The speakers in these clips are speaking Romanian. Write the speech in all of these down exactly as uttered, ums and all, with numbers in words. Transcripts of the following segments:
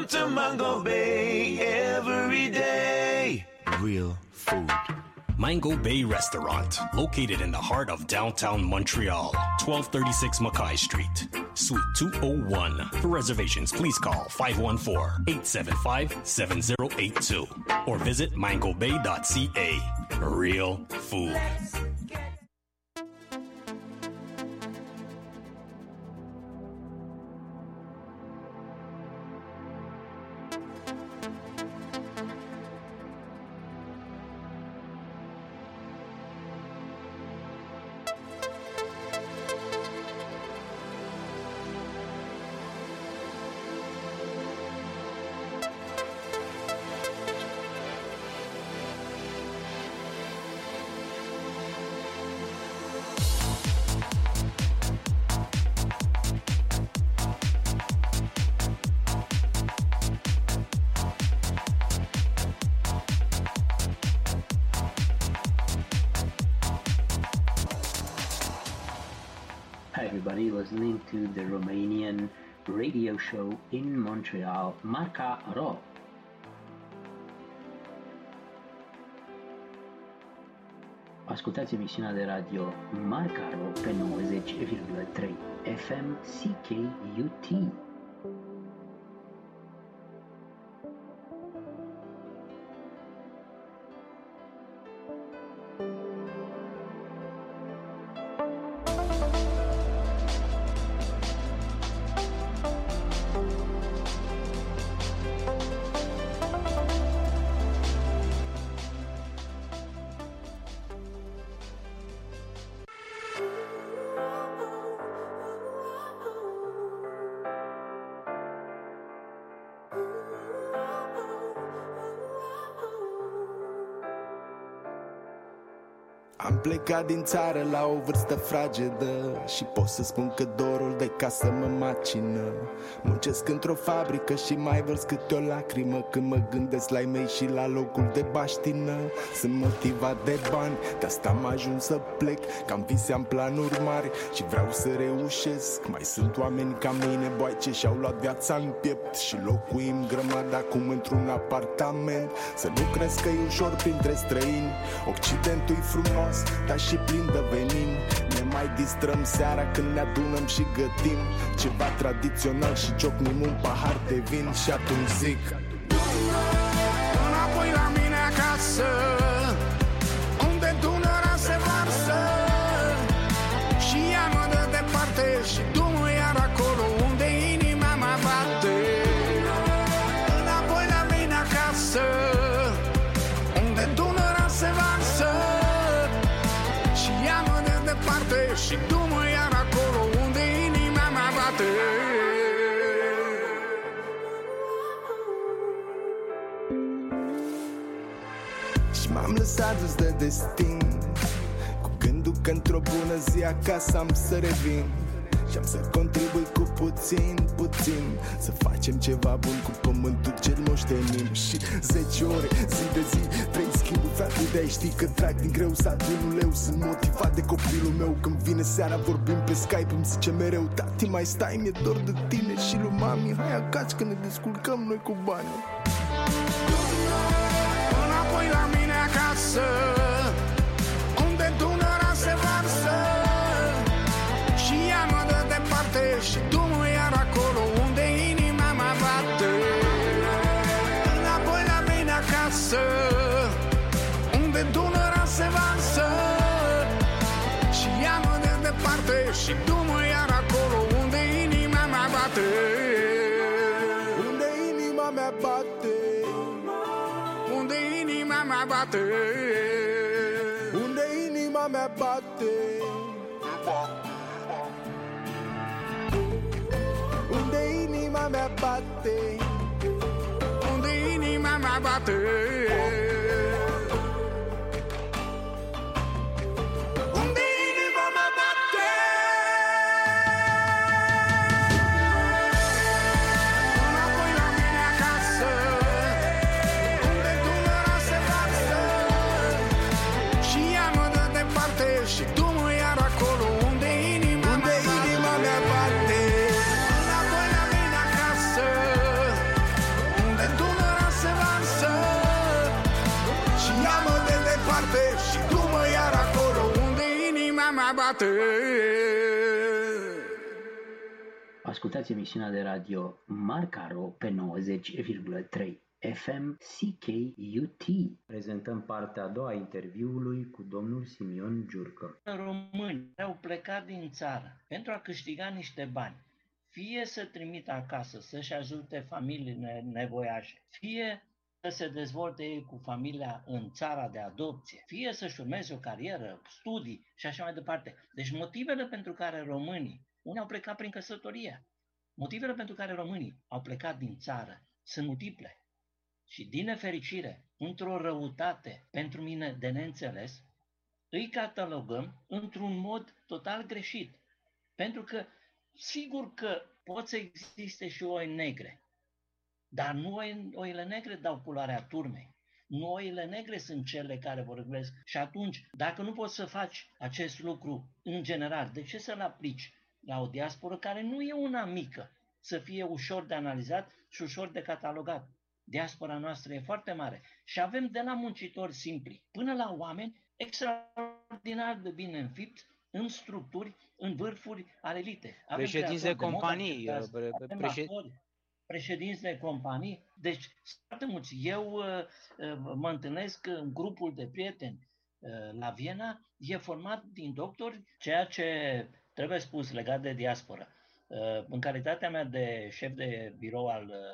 come to Mango Bay every day. Real food. Mango Bay Restaurant, located in the heart of downtown Montreal, twelve thirty-six Mackay Street, Suite two oh one. For reservations, please call five one four, eight seven five, seven zero eight two or visit mango bay dot c a. Real food. Listening to the Romanian radio show in Montreal, Marca Ro. Ascultați emisiunea de radio Marca Ro pe nouăzeci virgulă trei F M C K U T. Am plecat din țară la o vârstă fragedă și pot să spun că dorul de casă mă macină. Muncesc într-o fabrică și mai vărs câte o lacrimă când mă gândesc la ei mei și la locul de baștină. Sunt motivat de bani, de asta am ajuns să plec, că am vise, am planuri mari și vreau să reușesc. Mai sunt oameni ca mine, boai, ce și-au luat viața în piept și locuim grămadă acum într-un apartament. Să nu crezi că e ușor printre străini, Occidentul e frumos, dar și plin de venin. Ne mai distrăm seara când ne adunăm și gătim ceva tradițional și ciocnim un pahar de vin. Și atunci zic: înapoi la mine acasă, unde Dunărea se varsă și ea mă dă departe și du-mă iar acolo unde inima mă bate. Înapoi la mine acasă, unde Dunărea se varsă și ea mă dă departe și du-mă iar acolo unde inima mă bate. M-am lăsat dus de destin, cu gândul că într-o bună zi acasă am să revin și am să contribui cu puțin, puțin, să facem ceva bun cu pământul ce-l moștenim. Și zece ore, zi de zi, trei schimburi, frate, de-ai știi că trag din greu satul un leu. Sunt motivat de copilul meu, când vine seara vorbim pe Skype, îmi zice mereu: tati, mai stai, mi-e dor de tine și lui mami, hai acasă că ne descurcăm noi cu bani. Înapoi la mine acasă, unde Dunărea se varsă și ea mă dă departe și du-mă iar acolo unde inima mă bate. Înapoi la mine acasă, unde Dunărea se varsă și ea mă dă departe și du-mă iar acolo unde inima mă bate. Unde inima mea bate, unde inima mea bate, unde inima mea bate, unde inima mea bate, unde inima mea bate, unde inima mea bate. Înapoi la mine acasă, unde Dunărea se varsă și ea mă dă departe și du-mă iar acolo unde inima unde inima mea bate. Înapoi la mine acasă, frate. Ascultați emisiunea de radio Marcaro pe nouăzeci virgulă trei F M C K U T. Prezentăm partea a doua a interviului cu domnul Simion Giurcă. Români au plecat din țară pentru a câștiga niște bani, fie să trimită acasă, să-și ajute familiile nevoiașe, fie să se dezvolte ei cu familia în țara de adopție, fie să-și urmeze o carieră, studii și așa mai departe. Deci motivele pentru care românii, unii au plecat prin căsătorie, motivele pentru care românii au plecat din țară sunt multiple. Și din nefericire, într-o răutate pentru mine de neînțeles, îi catalogăm într-un mod total greșit. Pentru că sigur că pot să existe și oi negre, dar nu oile negre dau culoarea turmei. Nu oile negre sunt cele care vorbesc. Și atunci, dacă nu poți să faci acest lucru în general, de ce să-l aplici la o diasporă care nu e una mică, să fie ușor de analizat și ușor de catalogat? Diaspora noastră e foarte mare și avem de la muncitori simpli până la oameni extraordinar de bine înfipți în structuri, în vârfuri ale elitei. Președinți de companii, de președ... președinți de companii. Deci, foarte mulți. Eu uh, mă întâlnesc în grupul de prieteni uh, la Viena, e format din doctori, ceea ce trebuie spus legat de diaspora. Uh, în calitatea mea de șef de birou al uh,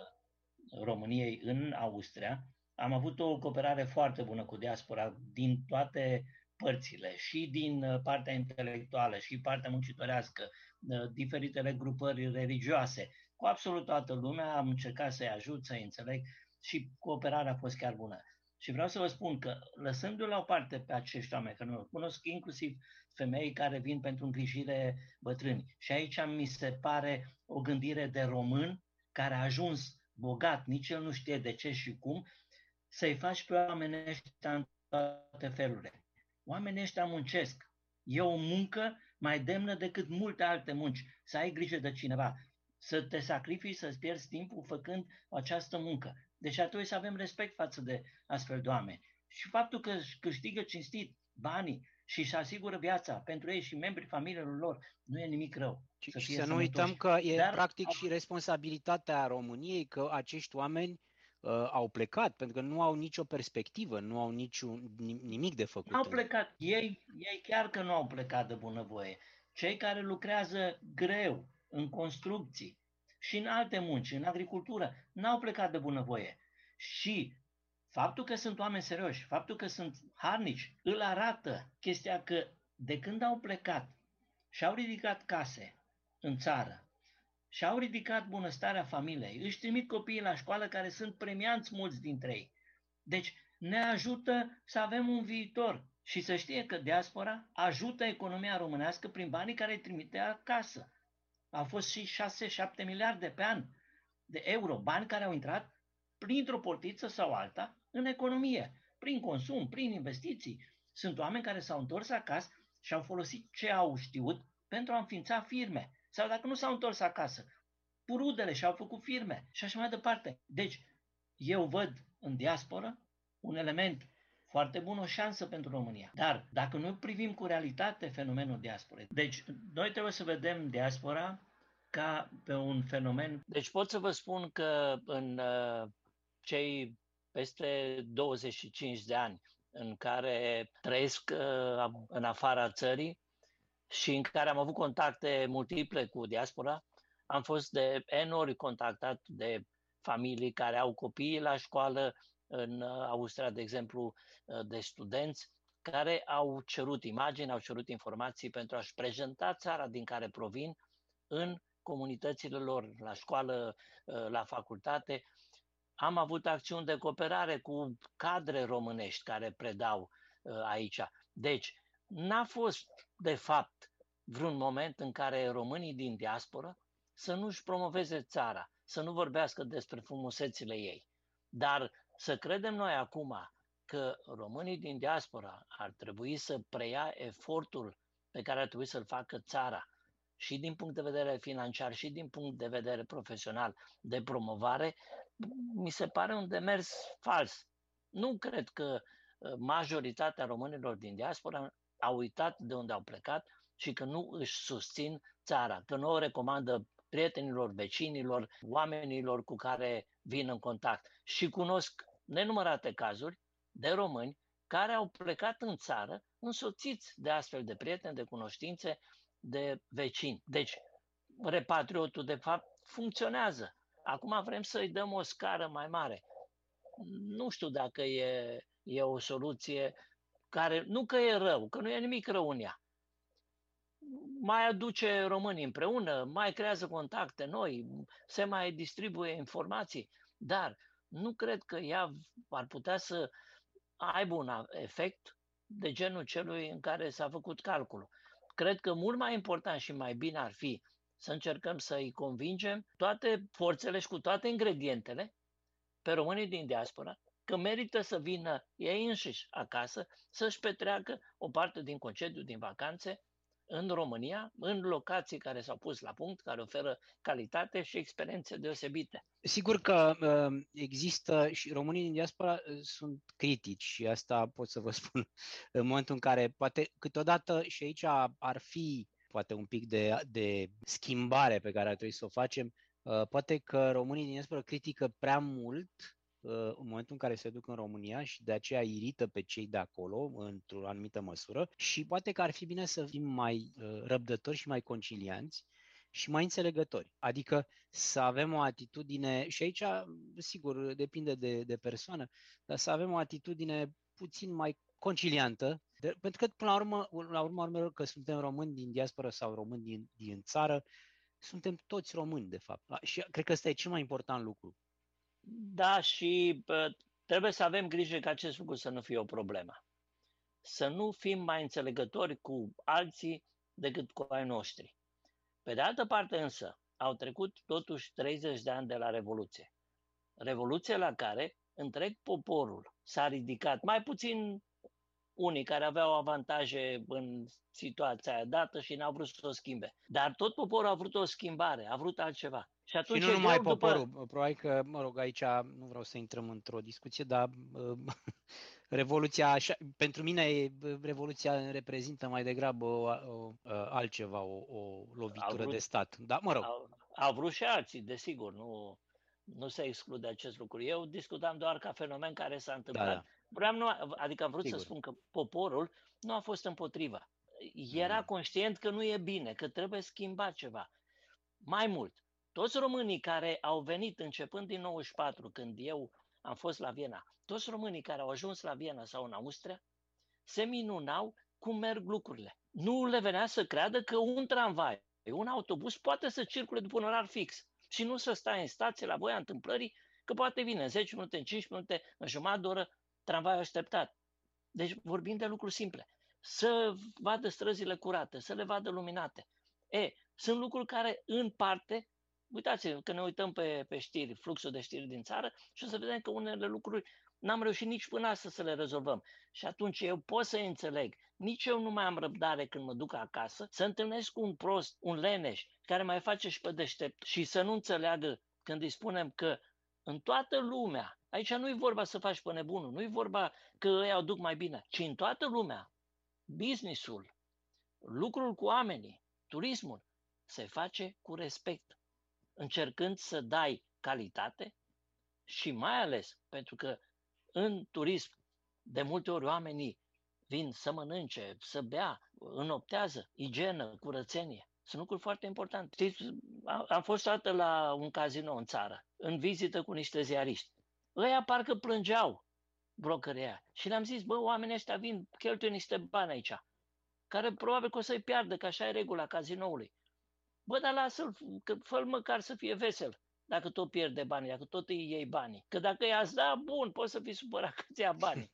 României în Austria, am avut o cooperare foarte bună cu diaspora din toate părțile, și din partea intelectuală, și partea muncitorească, diferitele grupări religioase. Cu absolut toată lumea am încercat să-i ajut, să-i înțeleg și cooperarea a fost chiar bună. Și vreau să vă spun că, lăsându-l la o parte pe acești oameni, că nu cunosc inclusiv femei care vin pentru îngrijire bătrâni, și aici mi se pare o gândire de român care a ajuns bogat, nici el nu știe de ce și cum, să-i faci pe oamenii ăștia în toate felurile. Oamenii ăștia muncesc. E o muncă mai demnă decât multe alte munci. Să ai grijă de cineva, să te sacrifici, să-ți pierzi timpul făcând această muncă. Deci ar trebui să avem respect față de astfel de oameni. Și faptul că câștigă cinstit banii și își asigură viața pentru ei și membrii familiilor lor, nu e nimic rău. Și să, și să nu uităm că e Dar, practic și responsabilitatea României că acești oameni uh, au plecat, pentru că nu au nicio perspectivă, nu au niciun, nimic de făcut. Au plecat. Ei, ei chiar că nu au plecat de bunăvoie. Cei care lucrează greu în construcții și în alte munci, în agricultură, n-au plecat de bunăvoie. Și faptul că sunt oameni serioși, faptul că sunt harnici, îl arată chestia că de când au plecat și-au ridicat case în țară, și-au ridicat bunăstarea familiei, își trimit copiii la școală care sunt premianți mulți dintre ei. Deci ne ajută să avem un viitor și să știe că diaspora ajută economia românească prin banii care îi trimite acasă. Au fost și șase șapte miliarde pe an de euro, bani care au intrat printr-o portiță sau alta în economie, prin consum, prin investiții. Sunt oameni care s-au întors acasă și au folosit ce au știut pentru a înființa firme. Sau dacă nu s-au întors acasă, cu rudele și-au făcut firme și așa mai departe. Deci, eu văd în diasporă un element foarte bun, o șansă pentru România. Dar dacă nu privim cu realitate fenomenul diasporei, deci noi trebuie să vedem diaspora ca pe un fenomen. Deci pot să vă spun că în uh, cei peste douăzeci și cinci de ani în care trăiesc uh, în afara țării și în care am avut contacte multiple cu diaspora, am fost de N ori contactat de familii care au copii la școală, în Austria, de exemplu, de studenți care au cerut imagini, au cerut informații pentru a-și prezenta țara din care provin în comunitățile lor, la școală, la facultate. Am avut acțiuni de cooperare cu cadre românești care predau aici. Deci, n-a fost, de fapt, vreun moment în care românii din diasporă să nu-și promoveze țara, să nu vorbească despre frumusețile ei. Dar să credem noi acum că românii din diaspora ar trebui să preia efortul pe care ar trebui să-l facă țara și din punct de vedere financiar și din punct de vedere profesional de promovare, mi se pare un demers fals. Nu cred că majoritatea românilor din diaspora au uitat de unde au plecat și că nu își susțin țara, că nu o recomandă prietenilor, vecinilor, oamenilor cu care vin în contact. Și cunosc nenumărate cazuri de români care au plecat în țară însoțiți de astfel de prieteni, de cunoștințe, de vecini. Deci, repatriotul, de fapt, funcționează. Acum vrem să-i dăm o scară mai mare. Nu știu dacă e, e o soluție care, nu că e rău, că nu e nimic rău în ea. Mai aduce românii împreună, mai creează contacte noi, se mai distribuie informații, dar nu cred că ea ar putea să aibă un efect de genul celui în care s-a făcut calculul. Cred că mult mai important și mai bine ar fi să încercăm să-i convingem toate forțele și cu toate ingredientele pe românii din diaspora că merită să vină ei înșiși acasă să-și petreacă o parte din concediu, din vacanțe, în România, în locații care s-au pus la punct, care oferă calitate și experiențe deosebite. Sigur că uh, există și românii din diaspora uh, sunt critici și asta pot să vă spun în momentul în care poate câteodată și aici ar fi poate un pic de, de schimbare pe care ar trebui să o facem. Uh, poate că românii din diaspora critică prea mult în momentul în care se duc în România și de aceea irită pe cei de acolo într-o anumită măsură și poate că ar fi bine să fim mai răbdători și mai concilianți și mai înțelegători. Adică să avem o atitudine, și aici sigur depinde de, de persoană, dar să avem o atitudine puțin mai conciliantă, de, pentru că până la urmă, la urmă, urmă că suntem români din diaspora sau români din, din țară, suntem toți români de fapt. Și cred că ăsta e cel mai important lucru. Da, și bă, trebuie să avem grijă ca acest lucru să nu fie o problemă. Să nu fim mai înțelegători cu alții decât cu ai noștri. Pe de altă parte însă, au trecut totuși treizeci de ani de la Revoluție. Revoluție la care întreg poporul s-a ridicat, mai puțin unii care aveau avantaje în situația aia dată și n-au vrut să o schimbe. Dar tot poporul a vrut o schimbare, a vrut altceva. Și, atunci și nu numai poporul, după... probabil că, mă rog, aici nu vreau să intrăm într-o discuție, dar uh, Revoluția, așa, pentru mine, Revoluția reprezintă mai degrabă o, o, altceva, o, o lovitură vrut, de stat. Da, mă rog. Au, au vrut și alții, desigur, nu, nu se exclude acest lucru. Eu discutam doar ca fenomen care s-a întâmplat. Da, da. Vreau, nu, adică am vrut Sigur. să spun că poporul nu a fost împotrivă. Era mm. conștient că nu e bine, că trebuie schimbat ceva. Mai mult, toți românii care au venit începând din nouăzeci și patru, când eu am fost la Viena, toți românii care au ajuns la Viena sau în Austria, se minunau cum merg lucrurile. Nu le venea să creadă că un tramvai, un autobuz poate să circule după un orar fix și nu să stai în stație la voia întâmplării, că poate vine în zece minute, în cinci minute, în jumătate de oră, tramvaiul așteptat. Deci vorbim de lucruri simple. Să vadă străzile curate, să le vadă luminate. E, sunt lucruri care, în parte, uitați, că ne uităm pe, pe știri, fluxul de știri din țară și o să vedem că unele lucruri n-am reușit nici până astăzi să le rezolvăm. Și atunci eu pot să înțeleg. Nici eu nu mai am răbdare când mă duc acasă să întâlnesc cu un prost, un leneș, care mai face și pe deștept și să nu înțeleagă când îi spunem că în toată lumea, aici nu e vorba să faci pe nebunul, nu e vorba că ei o duc mai bine, ci în toată lumea, business-ul, lucrul cu oamenii, turismul, se face cu respect, încercând să dai calitate și mai ales pentru că în turism de multe ori oamenii vin să mănânce, să bea, înoptează, igienă, curățenie. Sunt lucruri foarte importante. Știți, am fost toată la un casino în țară, în vizită cu niște ziariști. Ăia parcă plângeau, brokerii aia. Și le-am zis, bă, oamenii ăștia vin, cheltuie niște bani aici, care probabil că o să-i piardă, că așa e regula casinoului. Bă, dar lasă-l, că fă-l măcar să fie vesel, dacă tot pierde banii, dacă tot îi iei banii. Că dacă i-ați da, bun, poți să fii supărat că ți ia banii.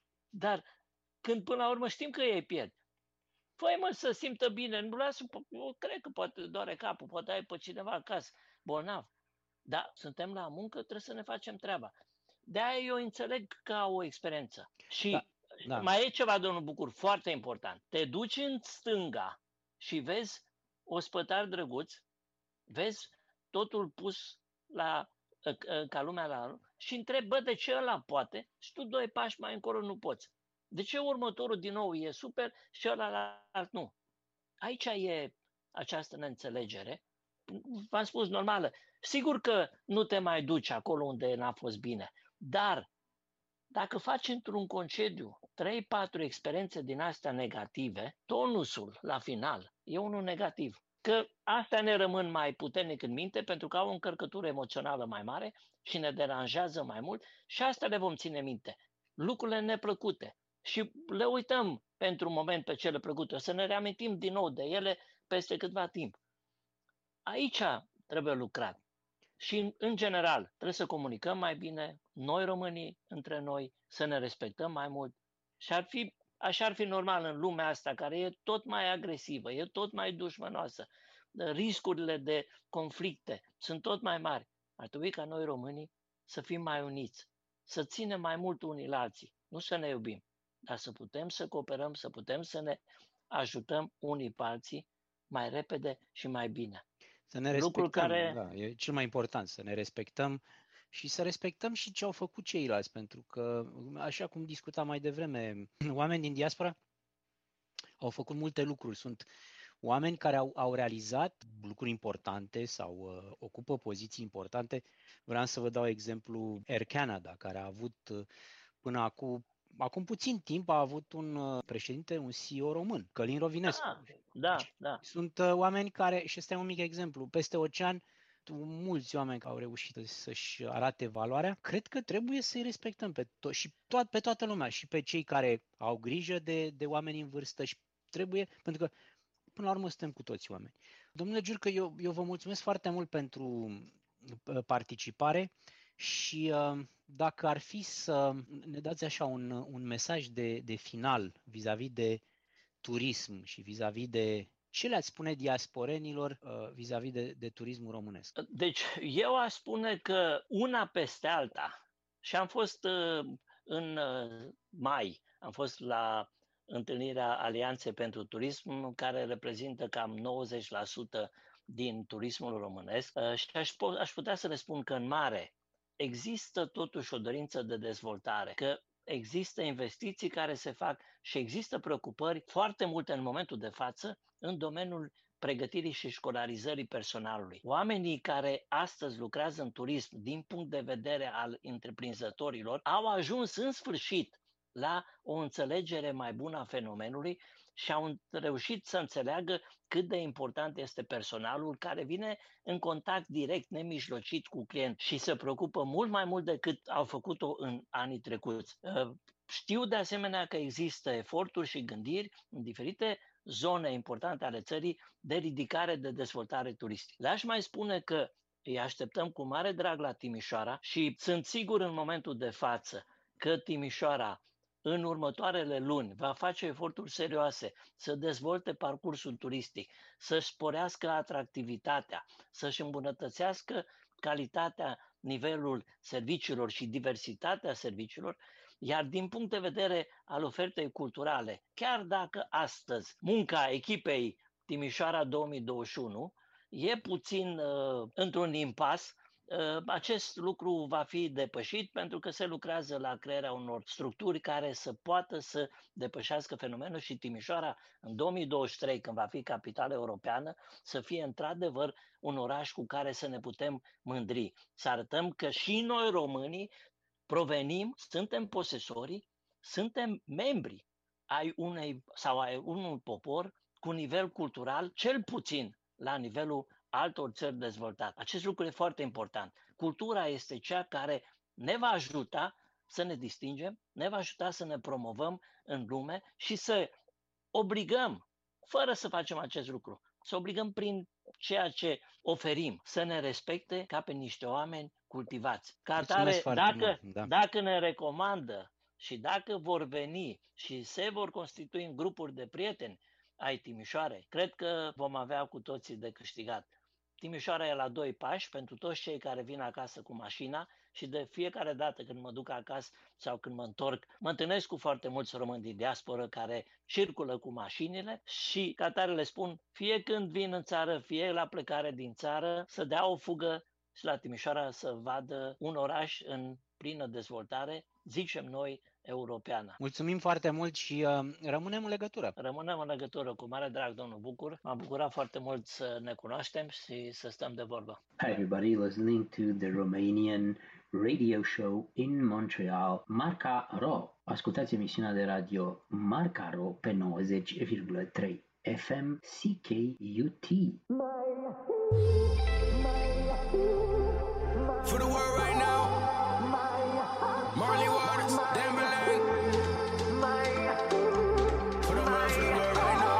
Dar când până la urmă știm că ei pierd, fă-i mă să simtă bine, nu lasă, eu cred că poate doare capul, poate ai pe cineva acasă, bolnav. Dar suntem la muncă, trebuie să ne facem treaba. De-aia eu înțeleg că au o experiență. Și da, da. mai e ceva, domnul Bucur, foarte important. Te duci în stânga și vezi ospătar drăguț, vezi totul pus la, ca lumea la și întrebi, bă, de ce ăla poate și tu doi pași mai încolo nu poți? De ce următorul din nou e super și ăla nu? aici e această neînțelegere. V-am spus, normală. Sigur că nu te mai duci acolo unde n-a fost bine, dar dacă faci într-un concediu trei patru experiențe din astea negative, tonusul la final e unul negativ. Că astea ne rămân mai puternic în minte pentru că au o încărcătură emoțională mai mare și ne deranjează mai mult și astea le vom ține minte. Lucrurile neplăcute. Și le uităm pentru un moment pe cele plăcute. O să ne reamintim din nou de ele peste câtva timp. Aici trebuie lucrat. Și, în general, trebuie să comunicăm mai bine, noi românii între noi, să ne respectăm mai mult. Și ar fi, așa ar fi normal în lumea asta, care e tot mai agresivă, e tot mai dușmănoasă. Riscurile de conflicte sunt tot mai mari. Ar trebui ca noi românii să fim mai uniți, să ținem mai mult unii la alții, nu să ne iubim, dar să putem să cooperăm, să putem să ne ajutăm unii pe alții mai repede și mai bine. Să ne respectăm, care... da, e cel mai important, să ne respectăm și să respectăm și ce au făcut ceilalți, pentru că, așa cum discutam mai devreme, oameni din diaspora au făcut multe lucruri. Sunt oameni care au, au realizat lucruri importante sau uh, ocupă poziții importante. Vreau să vă dau exemplu Air Canada, care a avut uh, până acum, acum puțin timp, a avut un uh, președinte, un C E O român, Călin Rovinescu. Ah, da, da. Sunt uh, oameni care, și ăsta e un mic exemplu, peste ocean, mulți oameni care au reușit să-și arate valoarea, cred că trebuie să-i respectăm pe, to- și to- pe toată lumea, și pe cei care au grijă de, de oameni în vârstă, și trebuie, pentru că până la urmă suntem cu toți oameni. Domnule Giurcă, eu, eu vă mulțumesc foarte mult pentru participare și uh, dacă ar fi să ne dați așa un, un mesaj de, de final vis-a-vis de turism și vis-a-vis de ce le-ați spune diasporenilor uh, vis-a-vis de, de turismul românesc? Deci eu aș spune că una peste alta, și am fost uh, în uh, mai, am fost la întâlnirea Alianței pentru Turism, care reprezintă cam nouăzeci la sută din turismul românesc, uh, și aș, aș putea să le spun că în mare există totuși o dorință de dezvoltare, că există investiții care se fac și există preocupări foarte multe în momentul de față în domeniul pregătirii și școlarizării personalului. Oamenii care astăzi lucrează în turism din punct de vedere al întreprinzătorilor au ajuns în sfârșit la o înțelegere mai bună a fenomenului și au reușit să înțeleagă cât de important este personalul care vine în contact direct, nemijlocit cu client și se preocupă mult mai mult decât au făcut-o în anii trecuți. Știu de asemenea că există eforturi și gândiri în diferite zone importante ale țării de ridicare, de dezvoltare turistică. Le-aș mai spune că îi așteptăm cu mare drag la Timișoara și sunt sigur în momentul de față că Timișoara în următoarele luni va face eforturi serioase să dezvolte parcursul turistic, să-și sporească atractivitatea, să-și îmbunătățească calitatea, nivelul serviciilor și diversitatea serviciilor, iar din punct de vedere al ofertei culturale, chiar dacă astăzi munca echipei Timișoara două mii douăzeci și unu e puțin uh, într-un impas, acest lucru va fi depășit pentru că se lucrează la crearea unor structuri care să poată să depășească fenomenul și Timișoara în două mii douăzeci și trei, când va fi capitală europeană, să fie într-adevăr un oraș cu care să ne putem mândri. Să arătăm că și noi românii provenim, suntem posesorii, suntem membri ai unei sau ai unui popor cu nivel cultural cel puțin la nivelul altor țări dezvoltate. Acest lucru e foarte important. Cultura este cea care ne va ajuta să ne distingem, ne va ajuta să ne promovăm în lume și să obligăm, fără să facem acest lucru, să obligăm prin ceea ce oferim, să ne respecte ca pe niște oameni cultivați. Ca atare, dacă, da. dacă ne recomandă și dacă vor veni și se vor constitui în grupuri de prieteni ai Timișoarei, cred că vom avea cu toții de câștigat. Timișoara e la doi pași pentru toți cei care vin acasă cu mașina și de fiecare dată când mă duc acasă sau când mă întorc, mă întâlnesc cu foarte mulți români din diasporă care circulă cu mașinile și ca tare le spun, fie când vin în țară, fie la plecare din țară, să dea o fugă și la Timișoara să vadă un oraș în plină dezvoltare, zicem noi, europeană. Mulțumim foarte mult și uh, rămânem în legătură. Rămânem în legătură, cu mare drag, domnul Bucur. M-a bucurat foarte mult să ne cunoaștem și să stăm de vorbă. Hi everybody, listening to the Romanian radio show in Montreal, Marca Ro. Ascultați emisiunea de radio Marca Ro pe nouăzeci virgulă trei F M C K U T. For the world right now, Marley Waters, Timberland. For the world, for the world right now.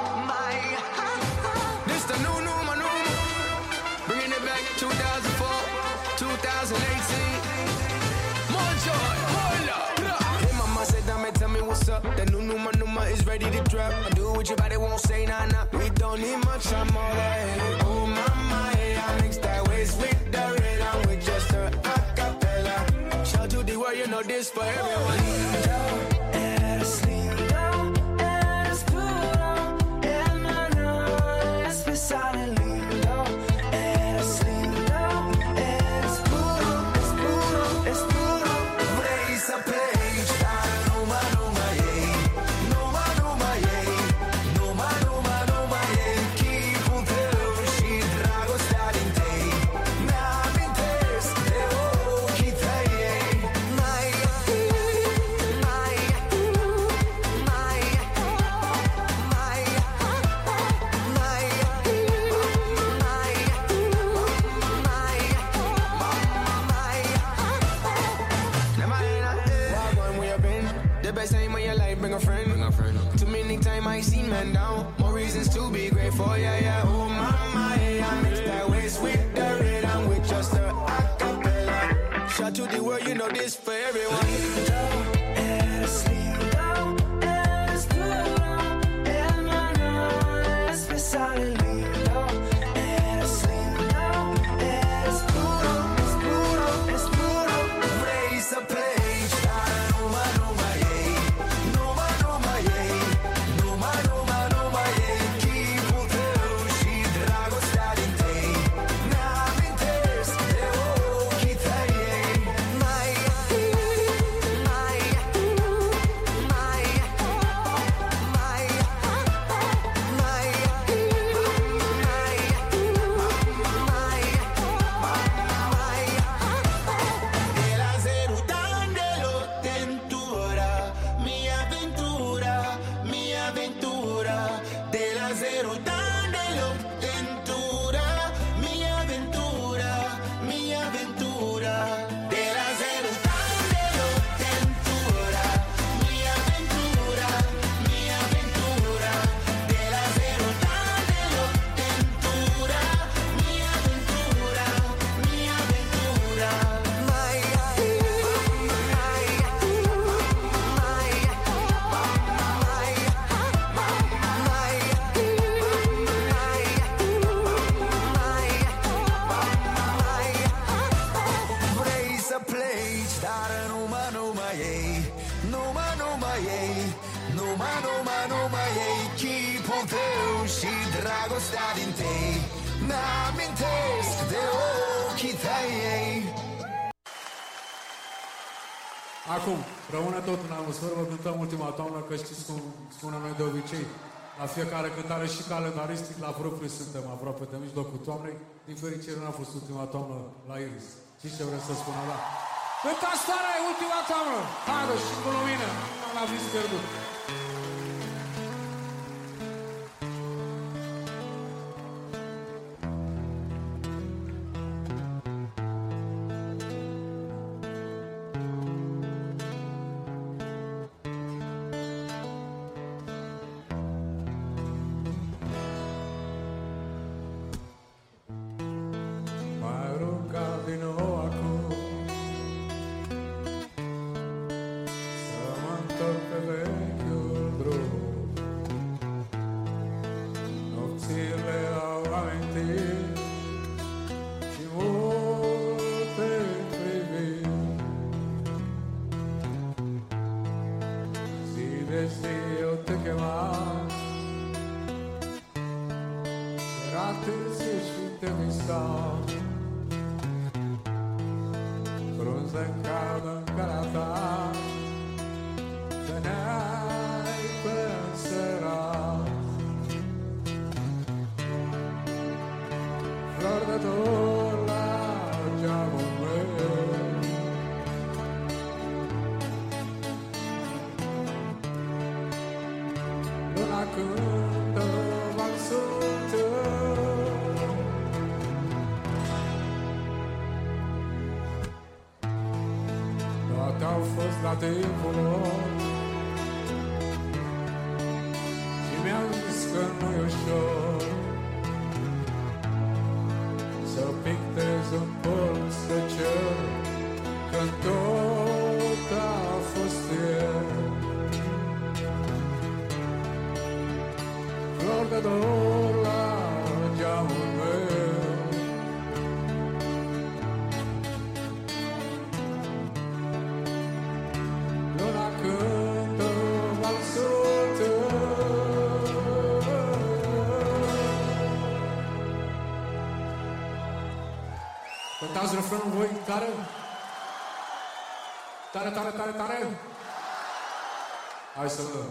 This the new, new, my new, bringing it back two thousand four, two thousand eighteen. More joy, more love. Hey mama said, damn it, tell me what's up. The new, new, my new, my is ready to drop. I do what your body won't say, nah, nah. We don't need much, I'm all that. Oh mama, hey, I mix that waist with the red. I'm with just her acapella. Shout to the world, you know this for everyone. Lindo, eres lindo, eres puro, hermano, especial y lindo. Eres lindo, eres puro, es puro, es puro. Vrei să pleci, dar numai, numai ei, numai, numai ei, numai, numai, numai ei. Chipul tău și dragostea din tei, mi-amintesc de ochii tăi. Mai, mai, mai, mai, mai, Wagwan, where you been? The best time of your life, bring a friend. Bring a friend. Too many times I seen men down. More reasons to be grateful, yeah, yeah. Oh, mama, yeah, I mix that waist with the red. I'm with just a acapella. Shout to the world, you know this for everyone. Lindo, eres lindo, eres puro, hermano, especial y lindo. Eres lindo, eres puro, es puro, es puro. Vrei să pleci, dar numai, numai ei, numai, numai ei, numai, numai, numai ei. Chipul tău și dragostea din tei, mi-amintesc de ochii tăi. Mai, mai, mai, mai, mai, de la zero dandelo tentura, mia avventura, mia avventura. De la zero dandelo tentura, mia avventura, mia avventura. De la zero dandelo tentura, mia avventura, mia avventura. De la zero dandelo tentura, mia avventura, mia avventura. Mai, vrei să pleci, dar numai, numai ei, numai, numai ei, numai, numai, numai ei. Chipul tău și dragostea din tei, mi-amintesc de ochii tăi. Acum, rămâne tot în atmosferă, vă cântăm ultima toamnă, că știți cum spunem noi de obicei. La fiecare cântare și calendaristic, la propriu suntem aproape de mijlocul toamnei. Din fericire n-a fost ultima toamnă la Iris. Știți ce vreau să spun, da? Cântați tare, ultima toamnă! Haide și cu lumină, la vis pierdut! Mai ruga din nou acum să mă întorc pe vechiul drum. Nopțile au amintit și multe priviri. Zi de zi eu te chemam, era târziu și te visam. le cadă în cara ta, să ne-ai pânserat. Flori de dor la geamul meu, luna cântă valsul tău. Toate au fost la timpul lor și mi-am zis că nu-i ușor să pictez în polț de cer, când tot a fost ieri. Flori de dor la geamul meu, luna cântă valsul tău. Cântați refrenul voi tare? Tare, tare, tare, tare? Hai să vedem.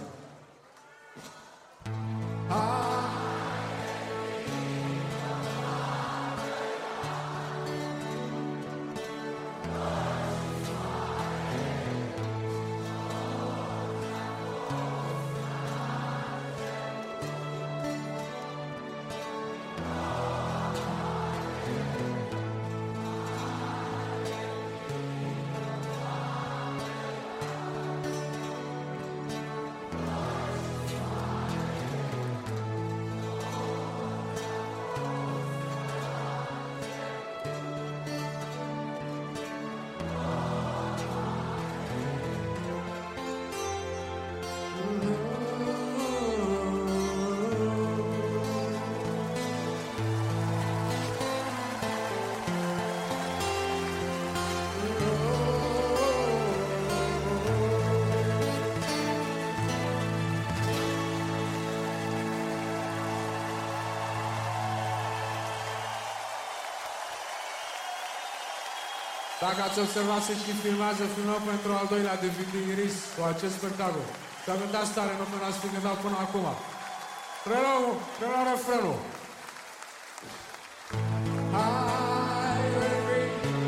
Dacă ați observat, se și filmează, filmăm pentru al doilea D V D Iris cu acest spectacol. Să gândați tare, nu până ați fi gândat până acum. Preluăm, preluăm refrenul. Hai, baby.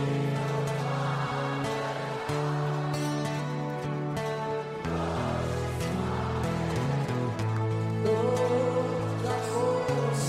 Tot ce-a fost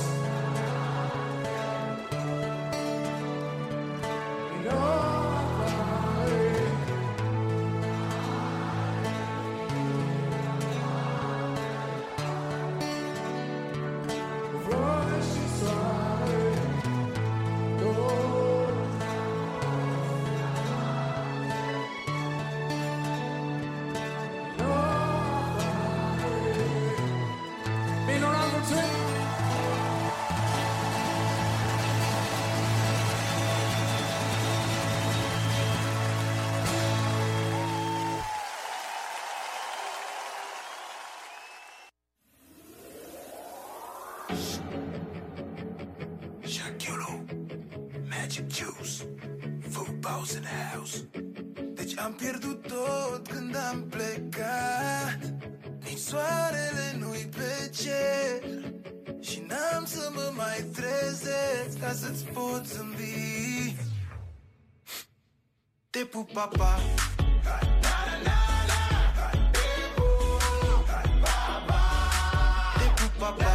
Magic Juice, footballs in the house. Deci am pierdut tot când am plecat, nici soarele nu-i pe cer și n-am să mă mai trezesc ca să-ți pot zâmbi. Te pup, papa. Te pup, papa.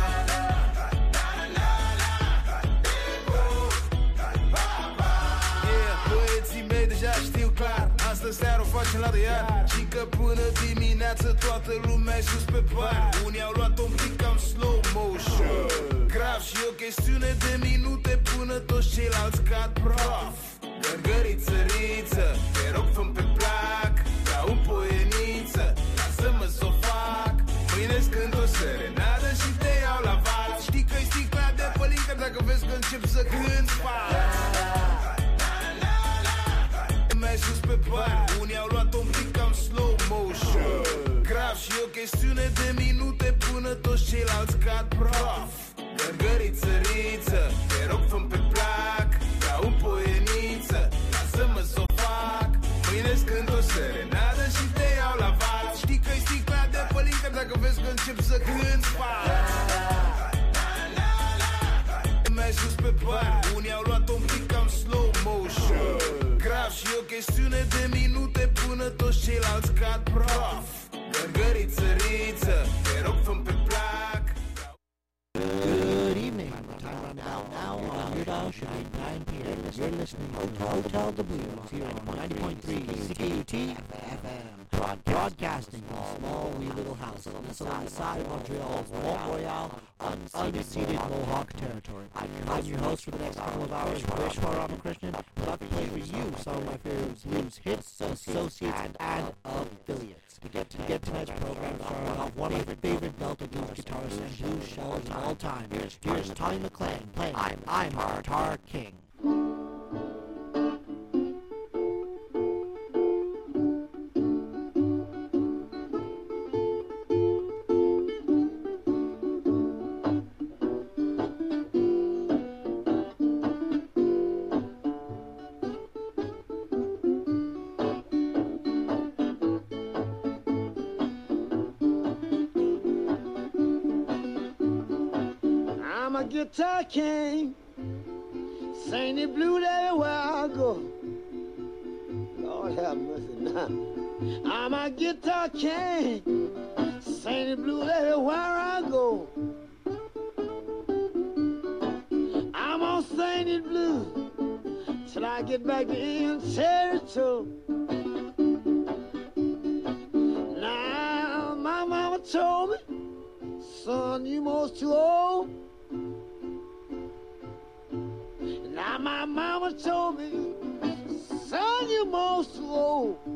Astă seară o facem la de iar și că până dimineață toată lumea e sus pe par. Unii au luat un pic cam slow motion, grav și o chestiune de minute până toți ceilalți cad praf. Gărgăriță, riță, te rog fă-mi pe plac, ca un poieniță, lasă-mă s-o fac. Mâine-ți cânt o serenadă și te iau la val. Știi că-i sticla de pălincă dacă vezi că încep să cânt fal. Sus pe par, unii au luat un pic cam slow motion, grav și o chestiune de minute până toți ceilalți cad praf. Gărgăriță, riță, te rog fă-mi pe plac, ca un poieniță, lasă-mă s-o fac. cânt o serenadă și te iau la val. Știi că-i sticla de pălincă dacă vezi că încep să cânti fal. Mai sus pe par, unii au luat un pic cam slow motion. Grav și o chestiune de minute până toți ceilalți cad prof. Gărgăriță, riță, te rog fă-mi pe plac. Good evening. Time on now, now on your dial should be nine p.m. You're listening to Hotel the Blues here on ninety point three C K U T F M. Broadcasting from a small wee little house on the south side of Montreal's Mont Royal, unceded Mohawk territory. I'm your host for the next couple of hours, Vishwar Ramakrishnan. I'd like to play for you some of my favorite blues hits, associates, and affiliates. To get, to get tonight's program started off, one of my favorite belted blues guitarists and blues shellers of all time. Here's, here's Tommy McLean playing I'm, I'm Our Tar King. Guitar king, sing it blue everywhere I go. Lord have mercy now. I'm a guitar king, sing it blue everywhere I go. I'm gonna sing it blue till I get back to Indian territory. Now my mama told me, son, you most too old. Now my mama told me, son, you're most too old.